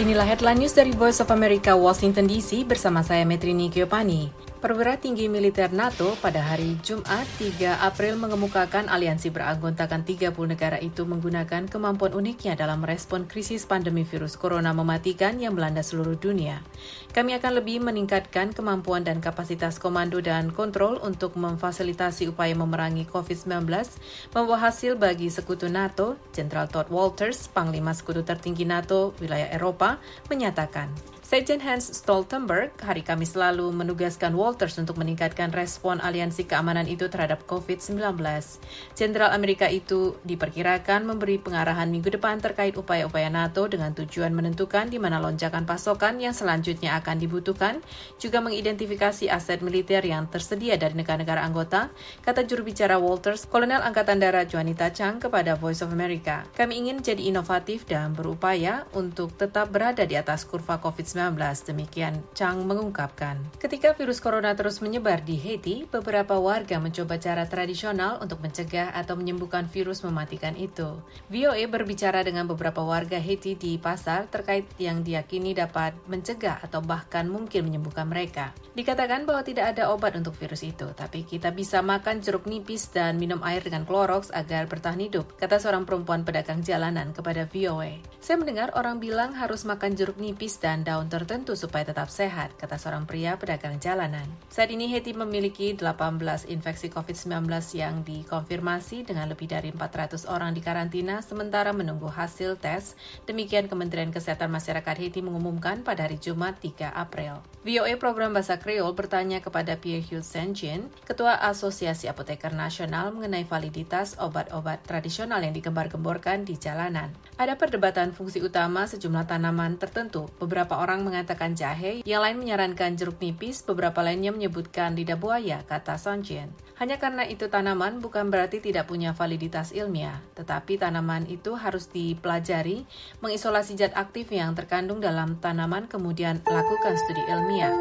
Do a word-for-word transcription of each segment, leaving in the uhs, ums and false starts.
Inilah headline news dari Voice of America Washington D C bersama saya Metrini Giovanni. Perwira tinggi militer NATO pada hari Jumat tiga April mengemukakan aliansi beranggotakan tiga puluh negara itu menggunakan kemampuan uniknya dalam merespon krisis pandemi virus corona mematikan yang melanda seluruh dunia. Kami akan lebih meningkatkan kemampuan dan kapasitas komando dan kontrol untuk memfasilitasi upaya memerangi covid sembilan belas, membawa hasil bagi sekutu NATO, Jenderal Todd Walters, Panglima Sekutu Tertinggi NATO wilayah Eropa, menyatakan. Sekjen Hans Stoltenberg hari Kamis lalu menugaskan Walters untuk meningkatkan respon aliansi keamanan itu terhadap covid sembilan belas. Jenderal Amerika itu diperkirakan memberi pengarahan minggu depan terkait upaya-upaya NATO dengan tujuan menentukan di mana lonjakan pasokan yang selanjutnya akan dibutuhkan, juga mengidentifikasi aset militer yang tersedia dari negara-negara anggota, kata juru bicara Walters, Kolonel Angkatan Darat Juanita Chang kepada Voice of America. Kami ingin jadi inovatif dan berupaya untuk tetap berada di atas kurva covid sembilan belas, demikian Chang mengungkapkan. Ketika virus corona terus menyebar di Haiti, beberapa warga mencoba cara tradisional untuk mencegah atau menyembuhkan virus mematikan itu. V O A berbicara dengan beberapa warga Haiti di pasar terkait yang diyakini dapat mencegah atau bahkan mungkin menyembuhkan mereka. Dikatakan bahwa tidak ada obat untuk virus itu, tapi kita bisa makan jeruk nipis dan minum air dengan Clorox agar bertahan hidup, kata seorang perempuan pedagang jalanan kepada V O A. Saya mendengar orang bilang harus makan jeruk nipis dan daun tertentu supaya tetap sehat, kata seorang pria pedagang jalanan. Saat ini Haiti memiliki delapan belas infeksi covid sembilan belas yang dikonfirmasi dengan lebih dari empat ratus orang di karantina sementara menunggu hasil tes. Demikian Kementerian Kesehatan Masyarakat Haiti mengumumkan pada hari Jumat tiga April. V O A program bahasa Kreol bertanya kepada Pierre-Hugh Saint-Jean, Ketua Asosiasi Apoteker Nasional mengenai validitas obat-obat tradisional yang digembar-gemborkan di jalanan. Ada perdebatan fungsi utama sejumlah tanaman tertentu. Beberapa orang mengatakan jahe, yang lain menyarankan jeruk nipis, beberapa lainnya menyebutkan lidah buaya, kata Saint-Jean. Hanya karena itu tanaman bukan berarti tidak punya validitas ilmiah, tetapi tanaman itu harus dipelajari, mengisolasi zat aktif yang terkandung dalam tanaman, kemudian lakukan studi ilmiah.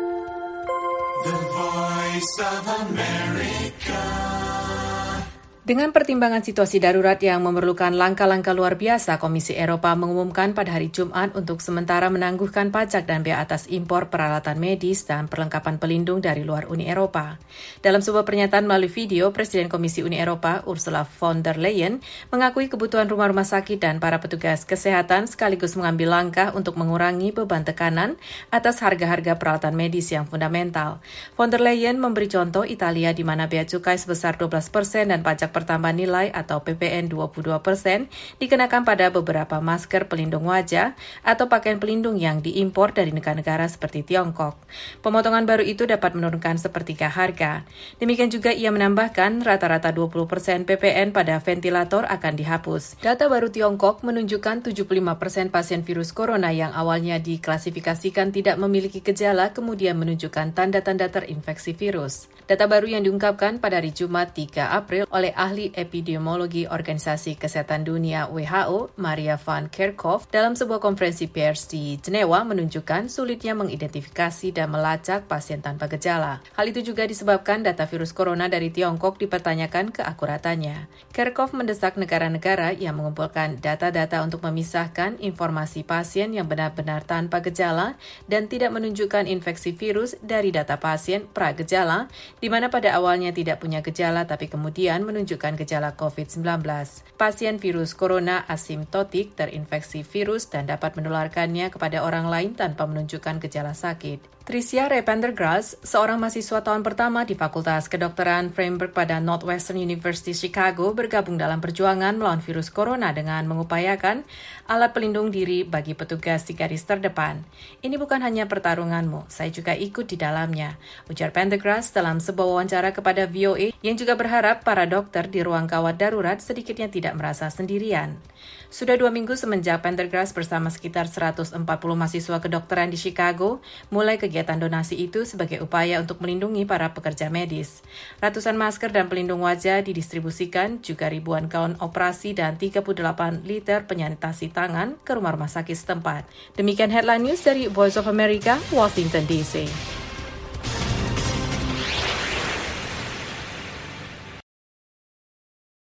The Voice of America. Dengan pertimbangan situasi darurat yang memerlukan langkah-langkah luar biasa, Komisi Eropa mengumumkan pada hari Jumat untuk sementara menangguhkan pajak dan bea atas impor peralatan medis dan perlengkapan pelindung dari luar Uni Eropa. Dalam sebuah pernyataan melalui video, Presiden Komisi Uni Eropa, Ursula von der Leyen, mengakui kebutuhan rumah-rumah sakit dan para petugas kesehatan sekaligus mengambil langkah untuk mengurangi beban tekanan atas harga-harga peralatan medis yang fundamental. Von der Leyen memberi contoh Italia di mana bea cukai sebesar dua belas persen dan pajak pertambahan nilai atau P P N dua puluh dua persen dikenakan pada beberapa masker pelindung wajah atau pakaian pelindung yang diimpor dari negara-negara seperti Tiongkok. Pemotongan baru itu dapat menurunkan sepertiga harga. Demikian juga ia menambahkan rata-rata dua puluh persen P P N pada ventilator akan dihapus. Data baru Tiongkok menunjukkan tujuh puluh lima persen pasien virus corona yang awalnya diklasifikasikan tidak memiliki gejala kemudian menunjukkan tanda-tanda terinfeksi virus. Data baru yang diungkapkan pada hari Jumat tiga April oleh ahli epidemiologi Organisasi Kesehatan Dunia W H O, Maria van Kerkhove, dalam sebuah konferensi pers di Jenewa menunjukkan sulitnya mengidentifikasi dan melacak pasien tanpa gejala. Hal itu juga disebabkan data virus corona dari Tiongkok dipertanyakan keakuratannya. Kerkhove mendesak negara-negara yang mengumpulkan data-data untuk memisahkan informasi pasien yang benar-benar tanpa gejala dan tidak menunjukkan infeksi virus dari data pasien pra-gejala, di mana pada awalnya tidak punya gejala tapi kemudian menunjukkan gejala covid sembilan belas. Pasien virus corona asimptotik terinfeksi virus dan dapat menularkannya kepada orang lain tanpa menunjukkan gejala sakit. Tricia Ray Pendergrass, seorang mahasiswa tahun pertama di Fakultas Kedokteran Freiburg pada Northwestern University Chicago, bergabung dalam perjuangan melawan virus corona dengan mengupayakan alat pelindung diri bagi petugas di garis terdepan. Ini bukan hanya pertarunganmu, saya juga ikut di dalamnya, ujar Pendergrass dalam sebuah wawancara kepada V O A yang juga berharap para dokter di ruang kawat darurat sedikitnya tidak merasa sendirian. Sudah dua minggu semenjak Pendergrass bersama sekitar seratus empat puluh mahasiswa kedokteran di Chicago mulai kegiatan donasi itu sebagai upaya untuk melindungi para pekerja medis. Ratusan masker dan pelindung wajah didistribusikan, juga ribuan gaun operasi dan tiga puluh delapan liter penyantasi tangan ke rumah-rumah sakit setempat. Demikian headline news dari Voice of America, Washington D C.